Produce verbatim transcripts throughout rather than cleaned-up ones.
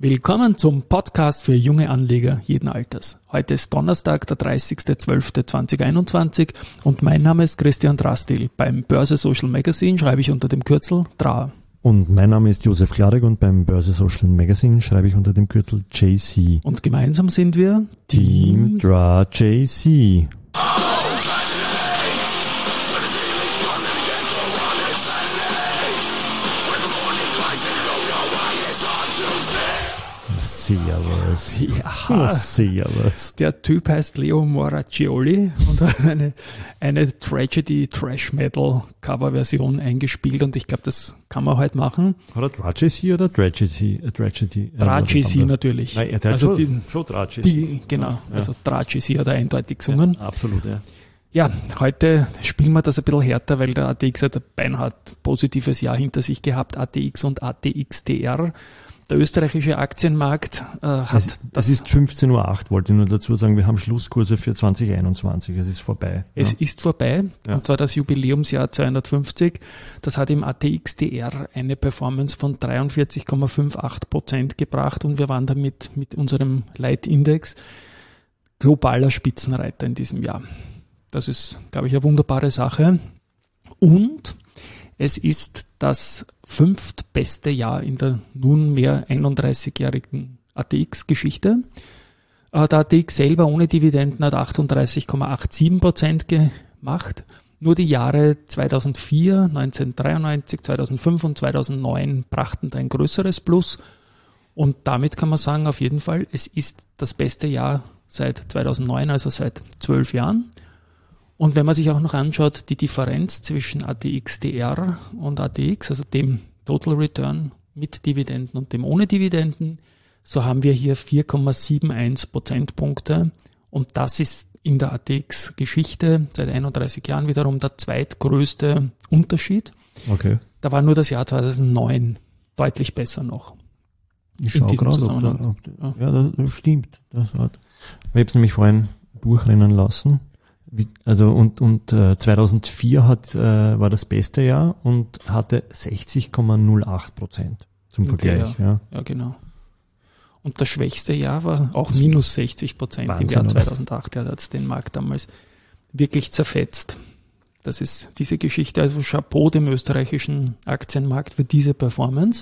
Willkommen zum Podcast für junge Anleger jeden Alters. Heute ist Donnerstag, der dreißigster zwölfter zweitausendeinundzwanzig und mein Name ist Christian Drastil. Beim Börse Social Magazine schreibe ich unter dem Kürzel D R A. Und mein Name ist Josef Klarek und beim Börse Social Magazine schreibe ich unter dem Kürzel J C. Und gemeinsam sind wir Team D R A J C. Servus. Ja, Servus. Der Typ heißt Leo Moraccioli und hat eine, eine Tragedy-Trash-Metal-Cover-Version eingespielt und ich glaube, das kann man heute machen. Hat er Tragedy oder Tragedy? Tragedy, Tragedy natürlich. Nein, er hat also schon, die, schon Tragedy. Die, genau, ja. Also Tragedy hat er eindeutig gesungen. Ja, absolut, ja. Ja, heute spielen wir das ein bisschen härter, weil der A T X hat ein beinhart positives Jahr hinter sich gehabt, A T X und A T X T R. Der österreichische Aktienmarkt äh, hat es, das... Es ist fünfzehn Uhr acht, wollte ich nur dazu sagen, wir haben Schlusskurse für zwanzig einundzwanzig, es ist vorbei. Es ja. ist vorbei, ja. Und zwar das Jubiläumsjahr zweihundertfünfzig. Das hat im A T X T R eine Performance von dreiundvierzig Komma achtundfünfzig Prozent gebracht und wir waren damit mit unserem Leitindex globaler Spitzenreiter in diesem Jahr. Das ist, glaube ich, eine wunderbare Sache. Und es ist das fünftbeste Jahr in der nunmehr einunddreißigjährigen A T X-Geschichte. Der A T X selber ohne Dividenden hat achtunddreißig Komma siebenundachtzig Prozent gemacht. Nur die Jahre zweitausendvier, neunzehnhundertdreiundneunzig, zweitausendfünf und zweitausendneun brachten ein größeres Plus. Und damit kann man sagen, auf jeden Fall, es ist das beste Jahr seit zweitausendneun, also seit zwölf Jahren. Und wenn man sich auch noch anschaut, die Differenz zwischen A T X T R und A T X, also dem Total Return mit Dividenden und dem ohne Dividenden, so haben wir hier vier Komma einundsiebzig Prozentpunkte. Und das ist in der A T X-Geschichte seit einunddreißig Jahren wiederum der zweitgrößte Unterschied. Okay. Da war nur das Jahr zweitausendneun deutlich besser noch. Ich schaue gerade, ob da, ob da, ja, das, das stimmt. Das hat, ich habe es nämlich vorhin durchrennen lassen. Wie, also und und äh, zweitausendvier hat äh, war das beste Jahr und hatte sechzig Komma null acht Prozent zum Vergleich. Ja, ja. ja, genau. Und das schwächste Jahr war auch das minus sechzig Prozent im Jahr zweitausendacht. Ja, da hat es den Markt damals wirklich zerfetzt. Das ist diese Geschichte, also Chapeau dem österreichischen Aktienmarkt für diese Performance.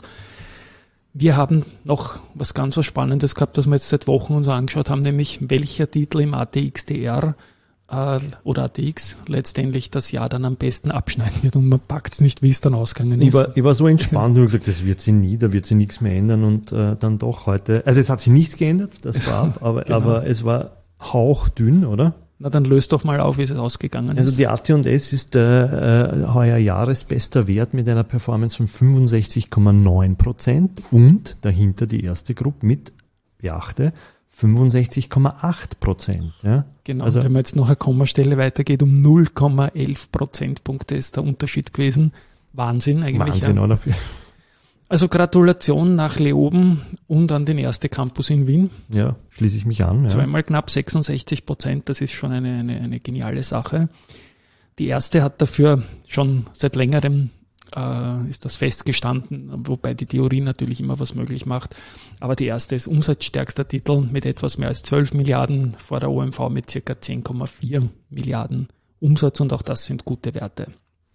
Wir haben noch was ganz was Spannendes gehabt, das wir jetzt seit Wochen uns angeschaut haben, nämlich welcher Titel im A T X T R oder A T X letztendlich das Jahr dann am besten abschneiden wird und man packt es nicht, wie es dann ausgegangen ist. Ich war, ich war so entspannt und gesagt, das wird sich nie, da wird sich nichts mehr ändern und äh, dann doch heute, also es hat sich nichts geändert, das war, aber, genau. aber es war hauchdünn, oder? Na dann löst doch mal auf, wie es ausgegangen also ist. Also die A T und S ist äh, äh, heuer Jahresbester Wert mit einer Performance von fünfundsechzig Komma neun Prozent und dahinter die erste Gruppe mit, beachte, fünfundsechzig Komma acht Prozent. Ja? Genau, also, wenn man jetzt noch eine Kommastelle weitergeht, um null Komma elf Prozentpunkte ist der Unterschied gewesen. Wahnsinn eigentlich. Wahnsinn, ja. oder? Also Gratulation nach Leoben und an den ersten Campus in Wien. Ja, schließe ich mich an. Ja. Zweimal knapp sechsundsechzig Prozent, das ist schon eine, eine, eine geniale Sache. Die erste hat dafür schon seit längerem äh, ist das festgestanden, wobei die Theorie natürlich immer was möglich macht. Aber die erste ist umsatzstärkster Titel mit etwas mehr als zwölf Milliarden, vor der O M V mit circa zehn Komma vier Milliarden Umsatz und auch das sind gute Werte.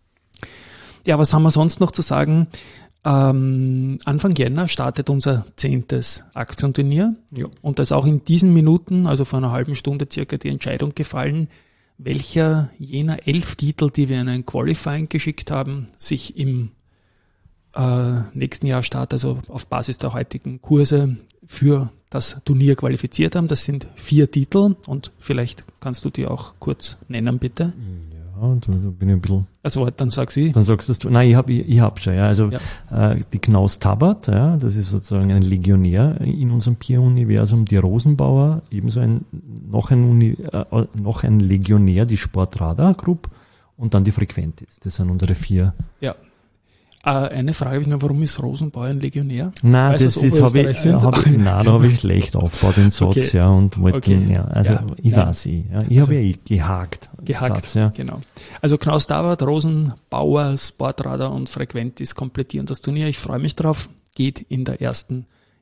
Ja, was haben wir sonst noch zu sagen? Ähm, Anfang Jänner startet unser zehntes Aktienturnier ja. Und da ist auch in diesen Minuten, also vor einer halben Stunde circa, die Entscheidung gefallen, welcher jener elf Titel, die wir in ein Qualifying geschickt haben, sich im äh, nächsten Jahr Start, also auf Basis der heutigen Kurse, für das Turnier qualifiziert haben. Das sind vier Titel und vielleicht kannst du die auch kurz nennen, bitte. Ja, und da bin ich ein bisschen... Also dann sag sie. Dann sagst du, nein, ich habe ich, ich hab schon, ja. Also ja. Äh, die Knaus Tabbert, ja, das ist sozusagen ein Legionär in unserem Peer-Universum, die Rosenbauer, ebenso ein noch ein Uni, äh, noch ein Legionär, die Sportradar Group und dann die Frequentis. Das sind unsere vier. Ja. Äh, eine Frage habe ich noch, warum ist Rosenbauer ein Legionär? Nein, das ist, habe ich, hab ich, nein, da habe ich schlecht aufgebaut, den Satz, okay. ja, und wollte, okay. ja, also, ja, ich ja. weiß, ich, ja, ich also, habe ja gehakt. Gehakt, Satz, ja. Genau. Also, Knaus Tabbert, Rosenbauer, Sportradar und Frequentis komplettieren das Turnier. Ich freue mich drauf. Geht in der ersten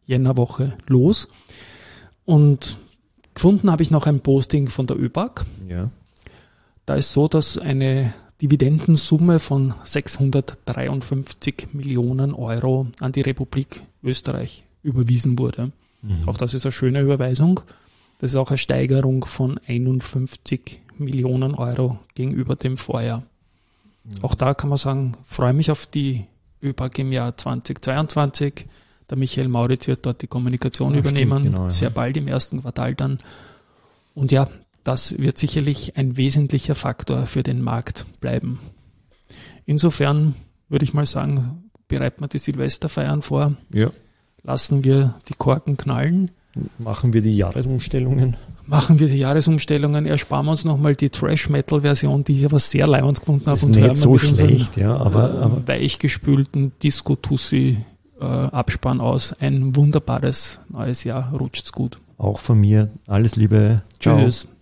Jännerwoche los. Und gefunden habe ich noch ein Posting von der ÖBAG. Ja. Da ist so, dass eine Dividendensumme von sechshundertdreiundfünfzig Millionen Euro an die Republik Österreich überwiesen wurde. Mhm. Auch das ist eine schöne Überweisung. Das ist auch eine Steigerung von einundfünfzig Millionen Euro gegenüber dem Vorjahr. Mhm. Auch da kann man sagen, freue mich auf die ÖBAG im Jahr zweitausendzweiundzwanzig. Der Michael Mauritz wird dort die Kommunikation ja, übernehmen, stimmt, genau, sehr ja. bald im ersten Quartal dann. Und ja, das wird sicherlich ein wesentlicher Faktor für den Markt bleiben. Insofern würde ich mal sagen, bereiten wir die Silvesterfeiern vor. Ja. Lassen wir die Korken knallen. Machen wir die Jahresumstellungen. Machen wir die Jahresumstellungen. Ersparen wir uns nochmal die Trash-Metal-Version, die ich aber sehr leibend gefunden habe. Ist und nicht so schlecht, ja. Aber, aber weichgespülten Disco-Tussi-Abspann aus. Ein wunderbares neues Jahr. Rutscht's gut. Auch von mir alles Liebe. Ciao. Tschüss.